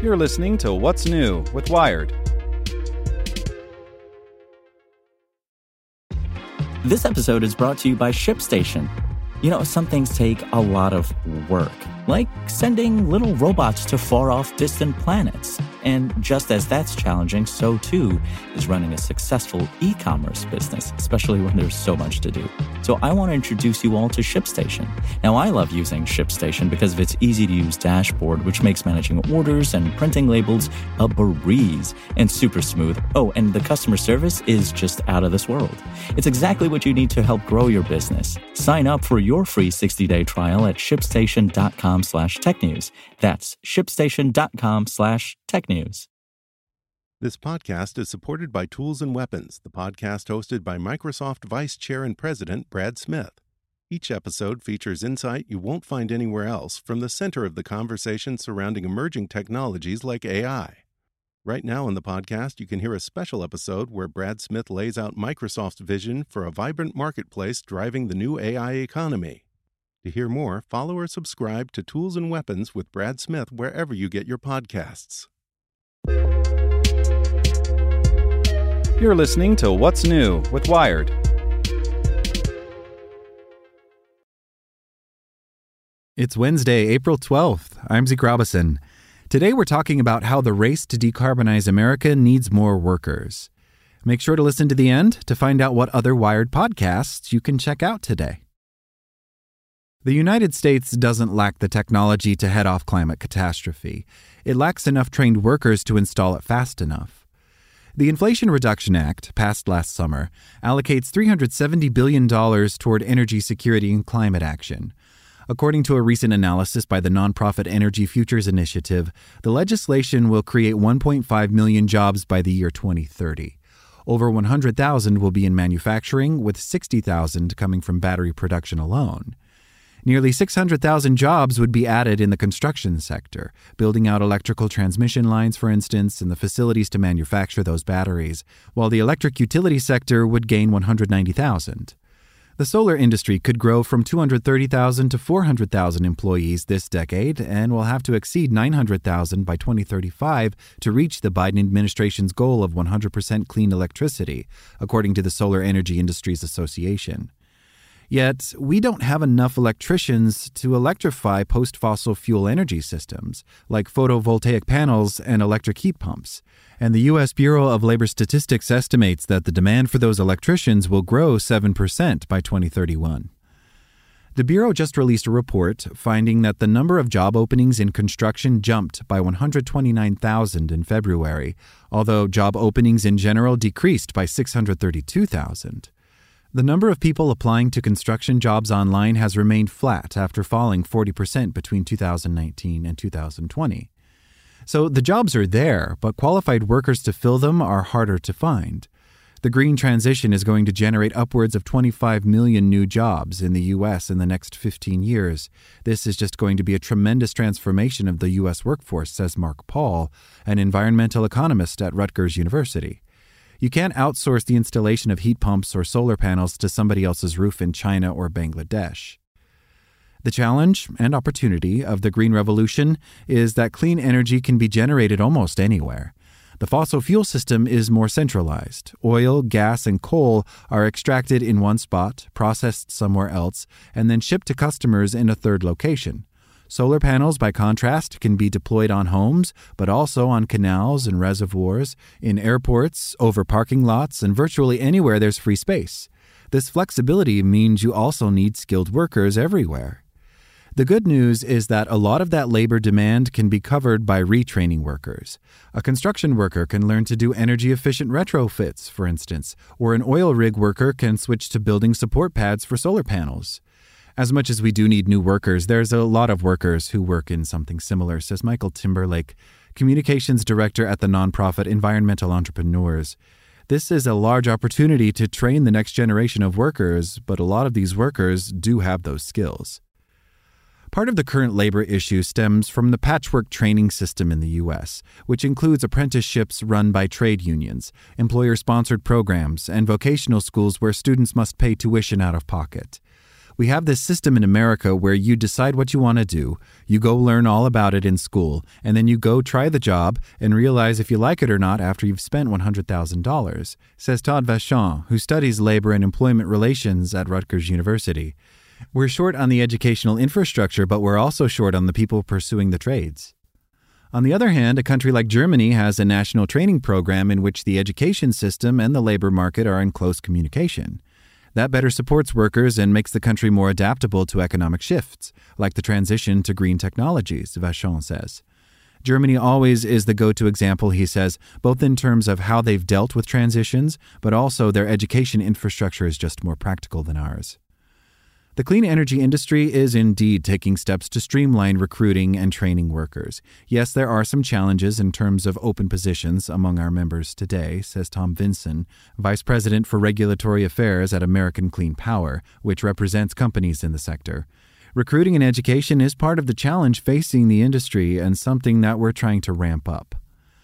You're listening to What's New with Wired. This episode is brought to you by ShipStation. You know, some things take a lot of work, like sending little robots to far-off distant planets. And just as that's challenging, so too is running a successful e-commerce business, especially when there's so much to do. So I want to introduce you all to ShipStation. Now, I love using ShipStation because of its easy-to-use dashboard, which makes managing orders and printing labels a breeze and super smooth. Oh, and the customer service is just out of this world. It's exactly what you need to help grow your business. Sign up for your free 60-day trial at shipstation.com/technews. That's shipstation.com/technews. This podcast is supported by Tools and Weapons, the podcast hosted by Microsoft Vice Chair and President Brad Smith. Each episode features insight you won't find anywhere else from the center of the conversation surrounding emerging technologies like AI. Right now on the podcast, you can hear a special episode where Brad Smith lays out Microsoft's vision for a vibrant marketplace driving the new AI economy. To hear more, follow or subscribe to Tools and Weapons with Brad Smith wherever you get your podcasts. You're listening to What's New with Wired. It's Wednesday, April 12th. I'm Zeke Robison. Today we're talking about how the race to decarbonize America needs more workers. Make sure to listen to the end to find out what other Wired podcasts you can check out today. The United States doesn't lack the technology to head off climate catastrophe. It lacks enough trained workers to install it fast enough. The Inflation Reduction Act, passed last summer, allocates $370 billion toward energy security and climate action. According to a recent analysis by the nonprofit Energy Futures Initiative, the legislation will create 1.5 million jobs by the year 2030. Over 100,000 will be in manufacturing, with 60,000 coming from battery production alone. Nearly 600,000 jobs would be added in the construction sector, building out electrical transmission lines, for instance, and the facilities to manufacture those batteries, while the electric utility sector would gain 190,000. The solar industry could grow from 230,000 to 400,000 employees this decade and will have to exceed 900,000 by 2035 to reach the Biden administration's goal of 100% clean electricity, according to the Solar Energy Industries Association. Yet, we don't have enough electricians to electrify post-fossil fuel energy systems, like photovoltaic panels and electric heat pumps. And the U.S. Bureau of Labor Statistics estimates that the demand for those electricians will grow 7% by 2031. The Bureau just released a report finding that the number of job openings in construction jumped by 129,000 in February, although job openings in general decreased by 632,000. The number of people applying to construction jobs online has remained flat after falling 40% between 2019 and 2020. So the jobs are there, but qualified workers to fill them are harder to find. The green transition is going to generate upwards of 25 million new jobs in the U.S. in the next 15 years. This is just going to be a tremendous transformation of the U.S. workforce, says Mark Paul, an environmental economist at Rutgers University. You can't outsource the installation of heat pumps or solar panels to somebody else's roof in China or Bangladesh. The challenge and opportunity of the green revolution is that clean energy can be generated almost anywhere. The fossil fuel system is more centralized. Oil, gas, and coal are extracted in one spot, processed somewhere else, and then shipped to customers in a third location. Solar panels, by contrast, can be deployed on homes, but also on canals and reservoirs, in airports, over parking lots, and virtually anywhere there's free space. This flexibility means you also need skilled workers everywhere. The good news is that a lot of that labor demand can be covered by retraining workers. A construction worker can learn to do energy-efficient retrofits, for instance, or an oil rig worker can switch to building support pads for solar panels. As much as we do need new workers, there's a lot of workers who work in something similar, says Michael Timberlake, communications director at the nonprofit Environmental Entrepreneurs. This is a large opportunity to train the next generation of workers, but a lot of these workers do have those skills. Part of the current labor issue stems from the patchwork training system in the U.S., which includes apprenticeships run by trade unions, employer-sponsored programs, and vocational schools where students must pay tuition out of pocket. We have this system in America where you decide what you want to do, you go learn all about it in school, and then you go try the job and realize if you like it or not after you've spent $100,000, says Todd Vachon, who studies labor and employment relations at Rutgers University. We're short on the educational infrastructure, but we're also short on the people pursuing the trades. On the other hand, a country like Germany has a national training program in which the education system and the labor market are in close communication. That better supports workers and makes the country more adaptable to economic shifts, like the transition to green technologies, Vachon says. Germany always is the go-to example, he says, both in terms of how they've dealt with transitions, but also their education infrastructure is just more practical than ours. The clean energy industry is indeed taking steps to streamline recruiting and training workers. Yes, there are some challenges in terms of open positions among our members today, says Tom Vinson, Vice President for Regulatory Affairs at American Clean Power, which represents companies in the sector. Recruiting and education is part of the challenge facing the industry and something that we're trying to ramp up.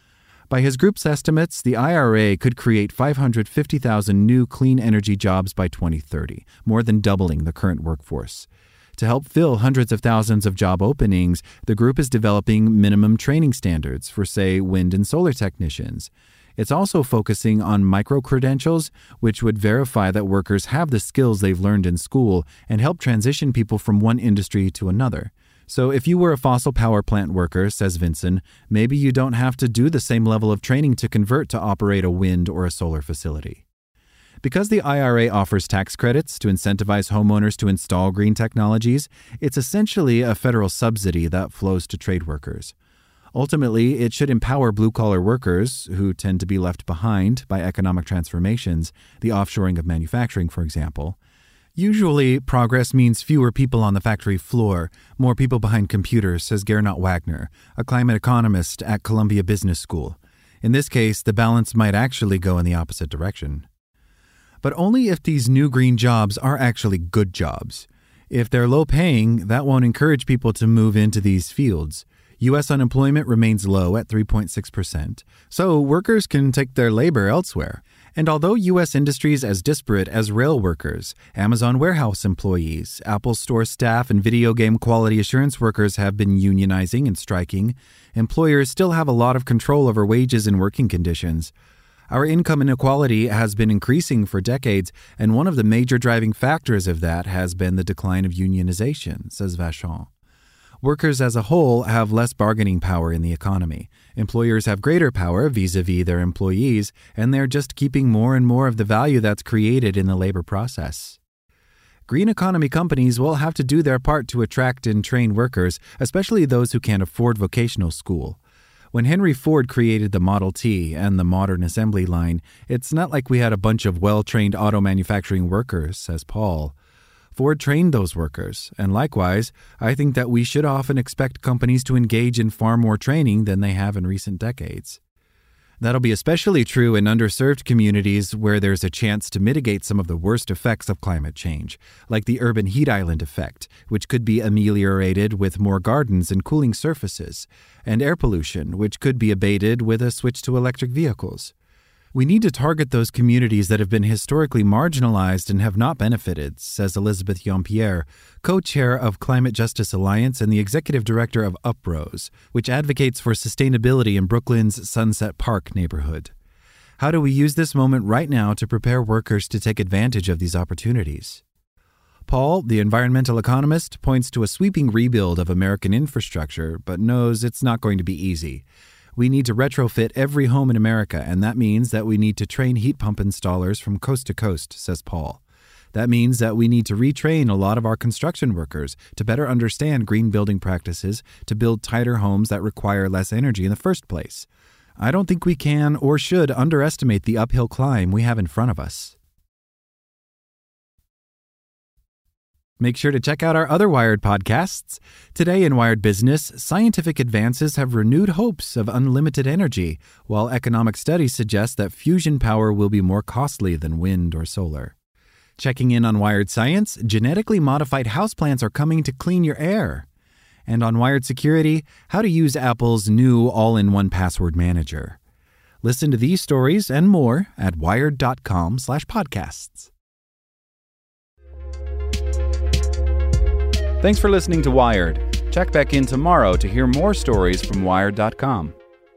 By his group's estimates, the IRA could create 550,000 new clean energy jobs by 2030, more than doubling the current workforce. To help fill hundreds of thousands of job openings, the group is developing minimum training standards for, say, wind and solar technicians. It's also focusing on micro-credentials, which would verify that workers have the skills they've learned in school and help transition people from one industry to another. So if you were a fossil power plant worker, says Vinson, maybe you don't have to do the same level of training to convert to operate a wind or a solar facility. Because the IRA offers tax credits to incentivize homeowners to install green technologies, it's essentially a federal subsidy that flows to trade workers. Ultimately, it should empower blue-collar workers, who tend to be left behind by economic transformations, the offshoring of manufacturing, for example. Usually, progress means fewer people on the factory floor, more people behind computers, says Gernot Wagner, a climate economist at Columbia Business School. In this case, the balance might actually go in the opposite direction. But only if these new green jobs are actually good jobs. If they're low-paying, that won't encourage people to move into these fields. U.S. unemployment remains low at 3.6%, so workers can take their labor elsewhere. And although U.S. industries as disparate as rail workers, Amazon warehouse employees, Apple Store staff, and video game quality assurance workers have been unionizing and striking, employers still have a lot of control over wages and working conditions. Our income inequality has been increasing for decades, and one of the major driving factors of that has been the decline of unionization, says Vachon. Workers as a whole have less bargaining power in the economy. Employers have greater power vis-a-vis their employees, and they're just keeping more and more of the value that's created in the labor process. Green economy companies will have to do their part to attract and train workers, especially those who can't afford vocational school. When Henry Ford created the Model T and the modern assembly line, it's not like we had a bunch of well-trained auto manufacturing workers, says Paul. Ford trained those workers, and likewise, I think that we should often expect companies to engage in far more training than they have in recent decades. That'll be especially true in underserved communities where there's a chance to mitigate some of the worst effects of climate change, like the urban heat island effect, which could be ameliorated with more gardens and cooling surfaces, and air pollution, which could be abated with a switch to electric vehicles. We need to target those communities that have been historically marginalized and have not benefited, says Elizabeth Jean-Pierre, co-chair of Climate Justice Alliance and the executive director of Uprose, which advocates for sustainability in Brooklyn's Sunset Park neighborhood. How do we use this moment right now to prepare workers to take advantage of these opportunities? Paul, the environmental economist, points to a sweeping rebuild of American infrastructure, but knows it's not going to be easy. We need to retrofit every home in America, and that means that we need to train heat pump installers from coast to coast, says Paul. That means that we need to retrain a lot of our construction workers to better understand green building practices to build tighter homes that require less energy in the first place. I don't think we can or should underestimate the uphill climb we have in front of us. Make sure to check out our other Wired podcasts. Today in Wired Business, scientific advances have renewed hopes of unlimited energy, while economic studies suggest that fusion power will be more costly than wind or solar. Checking in on Wired Science, genetically modified houseplants are coming to clean your air. And on Wired Security, how to use Apple's new all-in-one password manager. Listen to these stories and more at wired.com/podcasts. Thanks for listening to Wired. Check back in tomorrow to hear more stories from Wired.com.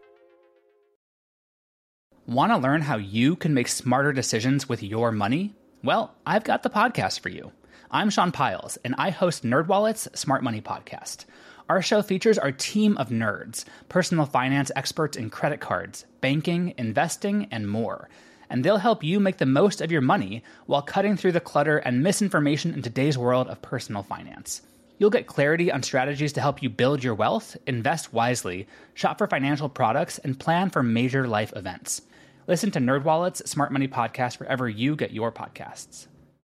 Want to learn how you can make smarter decisions with your money? Well, I've got the podcast for you. I'm Sean Piles, and I host NerdWallet's Smart Money Podcast. Our show features our team of nerds, personal finance experts in credit cards, banking, investing, and more. And they'll help you make the most of your money while cutting through the clutter and misinformation in today's world of personal finance. You'll get clarity on strategies to help you build your wealth, invest wisely, shop for financial products, and plan for major life events. Listen to NerdWallet's Smart Money Podcast wherever you get your podcasts.